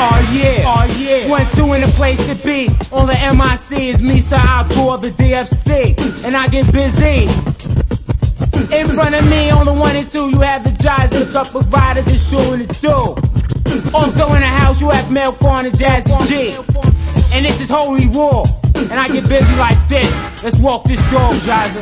Oh yeah. 1, 2 in the place to be. On the MIC is me, so I call the DFC, and I get busy. In front of me on the 1 and 2, you have the Jazz, look up provider just doing the do. Also in the house, you have Melcorn and Jazzy G. And this is Holy War, and I get busy like this. Let's walk this dog, Jazzy.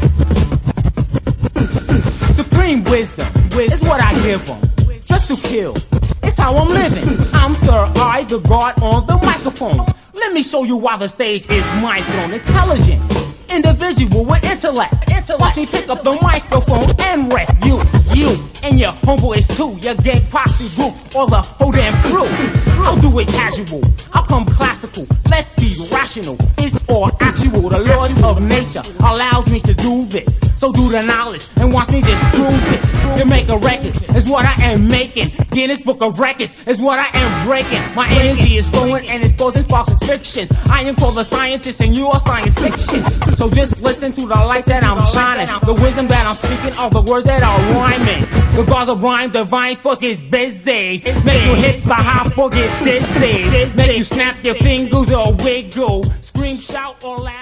Supreme wisdom is what I give them, just to kill. It's how I'm living. I'm Sir I, the God on the microphone. Let me show you why the stage is my throne. Intelligent individual with intellect. Watch me pick up the microphone and rap you and your homeboys too. Your gang posse group or the whole damn crew. I'll do it casual, I'll come classical. Let's be rational, it's all actual. The laws of nature allows me to do this. So do the knowledge and watch me just prove it. You make a record is what I am making. Guinness Book of Records is what I am breaking. My energy is flowing and it's causing false fictions. I am called a scientist and you are science fiction. So just listen to the light that I'm shining. The wisdom that I'm speaking are the words that are rhyming. The bars of rhyme, divine force gets busy. Make you hit the hop or get dizzy. Make you snap your fingers or wiggle. Scream, shout or laugh.